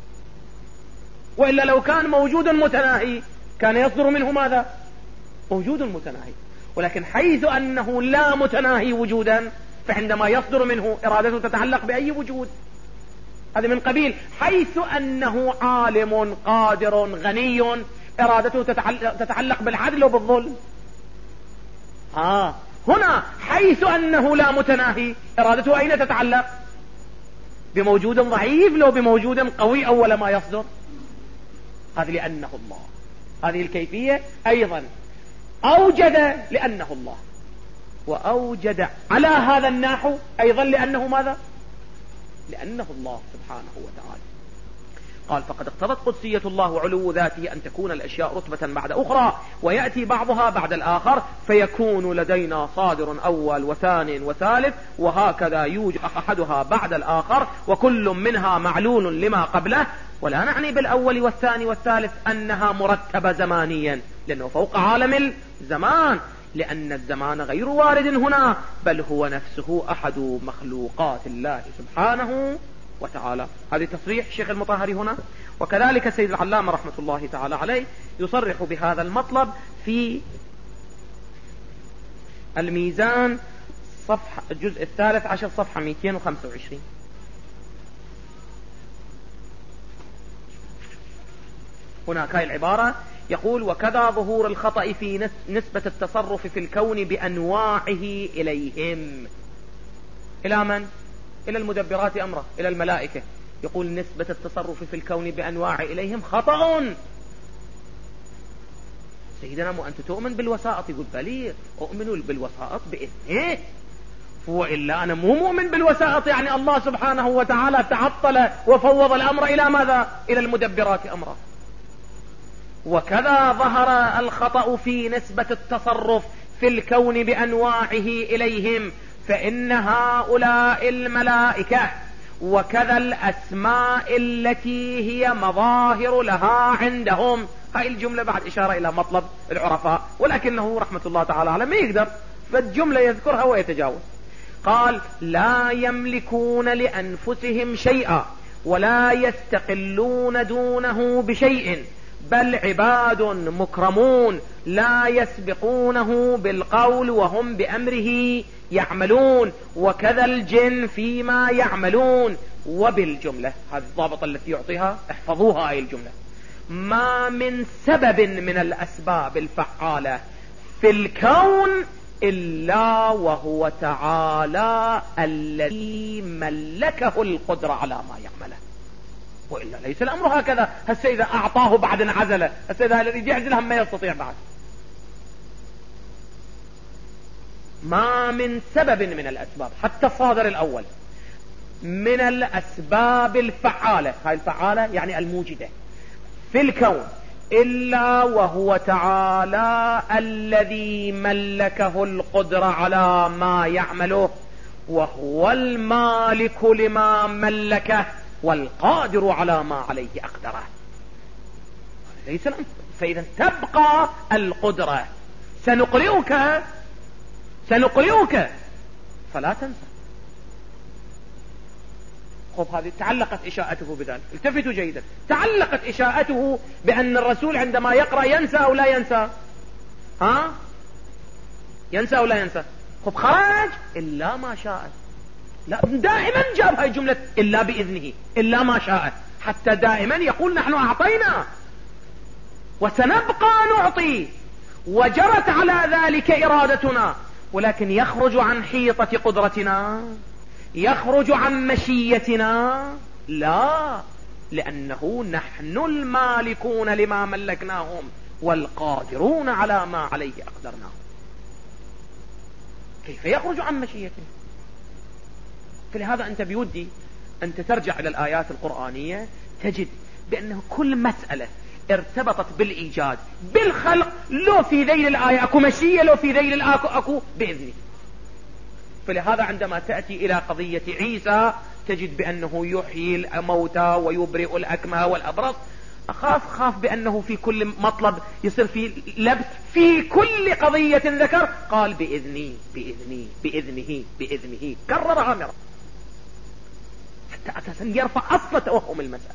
وإلا لو كان موجود متناهي كان يصدر منه ماذا؟ موجود متناهي. ولكن حيث أنه لا متناهي وجودا، فعندما يصدر منه إرادته تتعلق بأي وجود. هذا من قبيل حيث أنه عالم قادر غني، إرادته تتعلق بالعدل وبالظلم. آه هنا حيث أنه لا متناهي، إرادته أين تتعلق؟ بموجود ضعيف لو بموجود قوي أول ما يصدر. هذا لأنه الله. هذه الكيفية أيضا أوجد لأنه الله، وأوجد على هذا النحو أيضا لأنه ماذا؟ لأنه الله سبحانه وتعالى. قال فقد اقتضت قدسية الله وعلو ذاته أن تكون الأشياء رتبة بعد أخرى، ويأتي بعضها بعد الآخر، فيكون لدينا صادر أول وثاني وثالث، وهكذا يوجد أحدها بعد الآخر، وكل منها معلول لما قبله. ولا نعني بالأول والثاني والثالث أنها مرتبة زمانيا، لأنه فوق عالم الزمان، لأن الزمان غير وارد هنا، بل هو نفسه أحد مخلوقات الله سبحانه وتعالى. هذه تصريح الشيخ المطهري هنا. وكذلك سيد العلامة رحمة الله تعالى عليه يصرح بهذا المطلب في الميزان صفحة الجزء الثالث عشر صفحة مئتين وخمسة وعشرين. هناك هاي العبارة يقول: وكذا ظهور الخطأ في نسبة التصرف في الكون بأنواعه إليهم. إلى من؟ إلى المدبرات أمره، إلى الملائكة. يقول نسبة التصرف في الكون بأنواع إليهم خطأ. سيدنا مو أنت تؤمن بالوسائط؟ يقول بلي أؤمن بالوسائط بإذنه، وإلا أنا مو مؤمن بالوسائط. يعني الله سبحانه وتعالى تعطل وفوض الأمر إلى ماذا؟ إلى المدبرات أمره. وكذا ظهر الخطأ في نسبة التصرف في الكون بأنواعه إليهم، فإن هؤلاء الملائكة وكذا الأسماء التي هي مظاهر لها عندهم. هاي الجملة بعد إشارة إلى مطلب العرفاء، ولكنه رحمة الله تعالى على ما يقدر فالجملة يذكرها ويتجاوز. قال: لا يملكون لأنفسهم شيئا ولا يستقلون دونه بشيء، بل عباد مكرمون لا يسبقونه بالقول وهم بأمره يعملون، وكذا الجن فيما يعملون. وبالجملة، هذه الضابطة التي يعطيها، احفظوها هاي الجملة: ما من سبب من الأسباب الفعالة في الكون إلا وهو تعالى الذي ملكه القدرة على ما يعمله، وإلا ليس الأمر هكذا. هسه إذا أعطاه بعد انعزله، هسه إذا الذي يعزل هم ما يستطيع بعد. ما من سبب من الأسباب، حتى الصادر الأول من الأسباب الفعالة، هاي الفعالة يعني الموجدة في الكون، إلا وهو تعالى الذي ملكه القدرة على ما يعمله، وهو المالك لما ملكه والقادر على ما عليه أقدره. ليس الأمر. فإذا تبقى القدرة. سنقرئك سنقرئك فلا تنسى. خب هذه تعلقت إشاءته بذلك. التفتوا جيدا، تعلقت إشاءته بأن الرسول عندما يقرأ ينسى أو لا ينسى؟ ها؟ ينسى أو لا ينسى؟ خب خرج إلا ما شاء. لا، دائما جاب هاي جملة إلا بإذنه، إلا ما شاء، حتى دائما يقول نحن أعطينا وسنبقى نعطي، وجرت على ذلك إرادتنا، ولكن يخرج عن حيطة قدرتنا، يخرج عن مشيتنا؟ لا، لأنه نحن المالكون لما ملكناهم والقادرون على ما عليه أقدرناهم. كيف يخرج عن مشيتنا؟ فلهذا أنت بيودي أنت ترجع إلى الآيات القرآنية، تجد بأنه كل مسألة ارتبطت بالإيجاد بالخلق لو في ذيل الآية أكو مشية، لو في ذيل الآية أكو, أكو بإذنه. فلهذا عندما تأتي إلى قضية عيسى تجد بأنه يحيي الموتى ويبرئ الأكمه والأبرص، أخاف خاف بأنه في كل مطلب يصير في لبس، في كل قضية ذكر قال بإذني بإذني بإذنه بإذنه، كررها مرة حتى أساسا يرفع أصل توهم المسألة.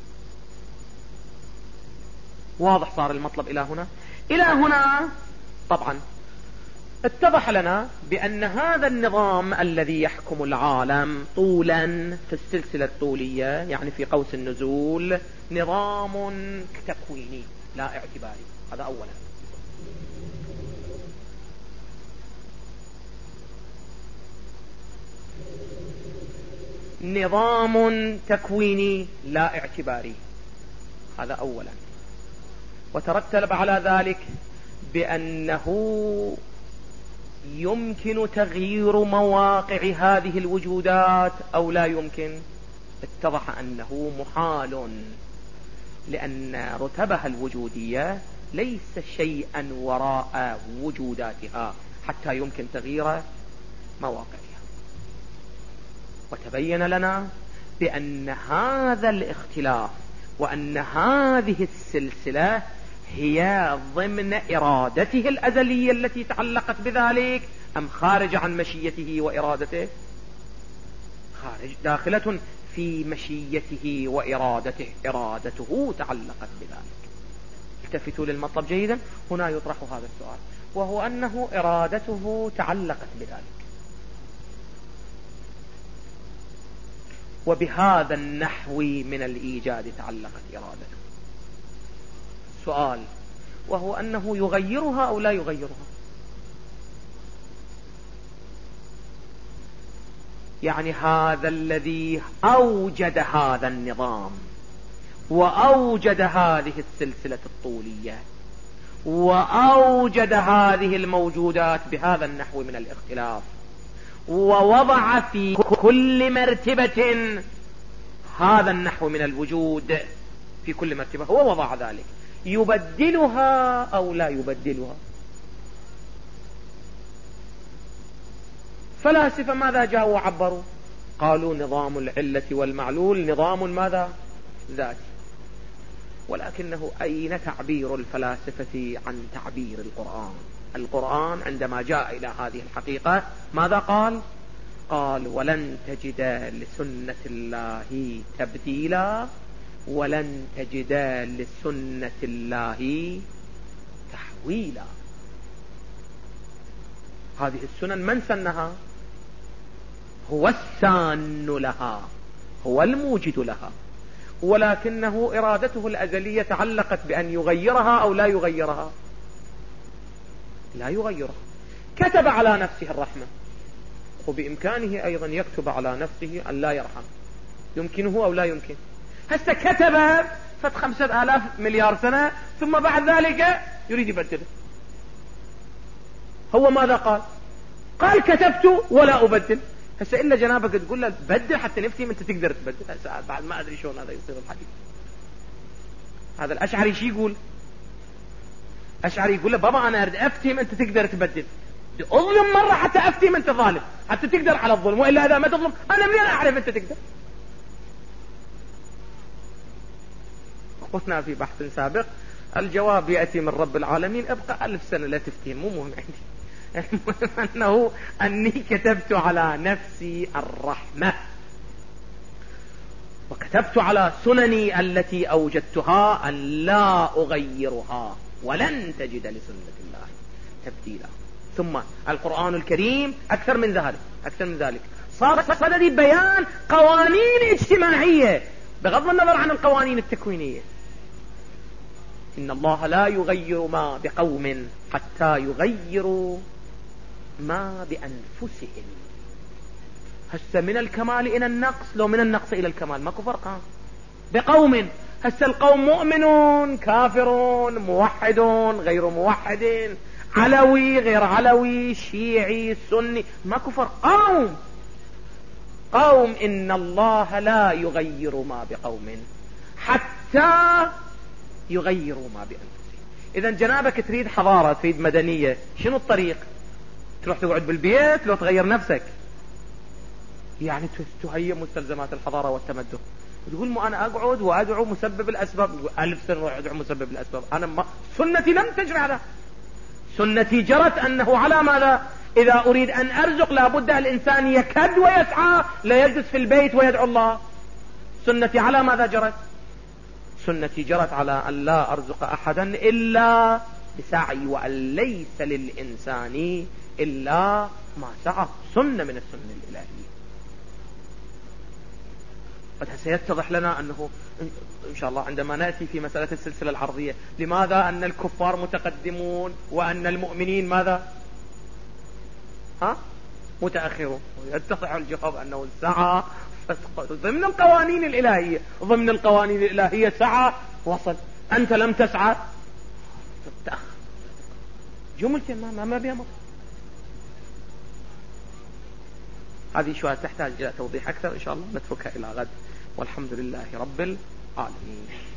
واضح صار المطلب إلى هنا؟ إلى هنا طبعا اتضح لنا بأن هذا النظام الذي يحكم العالم طولا في السلسلة الطولية، يعني في قوس النزول، نظام تكويني لا اعتباري. هذا أولا. نظام تكويني لا اعتباري، هذا أولا. وترتب على ذلك بأنه يمكن تغيير مواقع هذه الوجودات أو لا يمكن. اتضح أنه محال، لأن رتبها الوجودية ليس شيئا وراء وجوداتها حتى يمكن تغيير مواقعها. وتبين لنا بأن هذا الاختلاف وأن هذه السلسلة هي ضمن إرادته الأزلية التي تعلقت بذلك، أم خارج عن مشيته وإرادته؟ خارج، داخلة في مشيته وإرادته، إرادته تعلقت بذلك. التفتوا للمطلب جيدا، هنا يطرح هذا السؤال، وهو أنه إرادته تعلقت بذلك. وبهذا النحو من الإيجاد تعلقت إرادته. سؤال، وهو أنه يغيرها أو لا يغيرها؟ يعني هذا الذي أوجد هذا النظام وأوجد هذه السلسلة الطولية وأوجد هذه الموجودات بهذا النحو من الاختلاف، ووضع في كل مرتبة هذا النحو من الوجود، في كل مرتبة هو وضع ذلك، يبدلها أو لا يبدلها؟ فلاسفة ماذا جاءوا وعبروا؟ قالوا نظام العلة والمعلول نظام ماذا؟ ذاتي. ولكنه أين تعبير الفلاسفة عن تعبير القرآن؟ القرآن عندما جاء إلى هذه الحقيقة ماذا قال؟ قال ولن تجد لسنة الله تبديلا ولن تجد لسنة الله تحويلا. هذه السنن من سنها؟ هو السان لها، هو الموجد لها، ولكنه إرادته الأزلية تعلقت بأن يغيرها أو لا يغيرها؟ لا يغيرها. كتب على نفسه الرحمة، وبإمكانه أيضا يكتب على نفسه أن لا يرحم، يمكنه أو لا يمكن؟ هسه كتب فت خمسة آلاف مليار سنة ثم بعد ذلك يريد يبدله. هو ماذا قال؟ قال كتبت ولا أبدل. هسه إلا جنابك تقول له بدل حتى نفتي من تقدر تبدل. هسه بعد ما أدري شلون هذا يصير الحديث. هذا الأشعري شي يقول؟ أشعري يقول له بابا أنا أريد أفتهم أنت تقدر تبدل، أظلم مرة حتى أفتهم أنت ظالم، حتى تقدر على الظلم، وإلا إذا ما تظلم أنا منين أعرف أنت تقدر؟ قلنا في بحث سابق الجواب يأتي من رب العالمين، ابقى ألف سنة لا تفتهم، مو مهم عندي. المهم أنه أني كتبت على نفسي الرحمة، وكتبت على سنني التي أوجدتها أن لا أغيرها، ولن تجد لسنة الله تبديلا. ثم القرآن الكريم أكثر من ذلك، أكثر من ذلك صار صدد بيان قوانين اجتماعية بغض النظر عن القوانين التكوينية. إن الله لا يغير ما بقوم حتى يغيروا ما بأنفسهم. هسه من الكمال إلى النقص، لو من النقص إلى الكمال ماكو فرق بقوم. هسه القوم مؤمنون كافرون، موحدون غير موحدين، علوي غير علوي، شيعي سني، ماكو فرق. قوم قوم إن الله لا يغير ما بقوم حتى يغيروا ما بأنفسهم. إذا جنابك تريد حضارة، تريد مدنية، شنو الطريق؟ تروح تقعد بالبيت لو تغير نفسك، يعني تهيئ مستلزمات الحضارة والتمدن. تقول مو أنا أقعد وأدعو مسبب الأسباب، ألف سنة أدعو مسبب الأسباب. أنا ما سنتي لم تجري على، سنتي جرت أنه على ماذا؟ إذا أريد أن أرزق لابد الإنسان يكد ويسعى، لا يجلس في البيت ويدعو الله. سنتي على ماذا جرت؟ سنتي جرت على أن لا أرزق أحدا إلا بسعي، وأن ليس للإنسان إلا ما سعى. سنة من السنة الإلهية. قد سيتضح لنا أنه إن شاء الله عندما نأتي في مسألة السلسلة العرضية، لماذا أن الكفار متقدمون وأن المؤمنين ماذا؟ ها؟ متأخرون. يتضح الجواب أنه سعى ضمن القوانين الإلهية، ضمن القوانين الإلهية سعى وصل. أنت لم تسعى تتأخر. جملة ما ما بها مطلع. هذه شوية تحتاج إلى توضيح أكثر، إن شاء الله نتركها إلى غد، والحمد لله رب العالمين.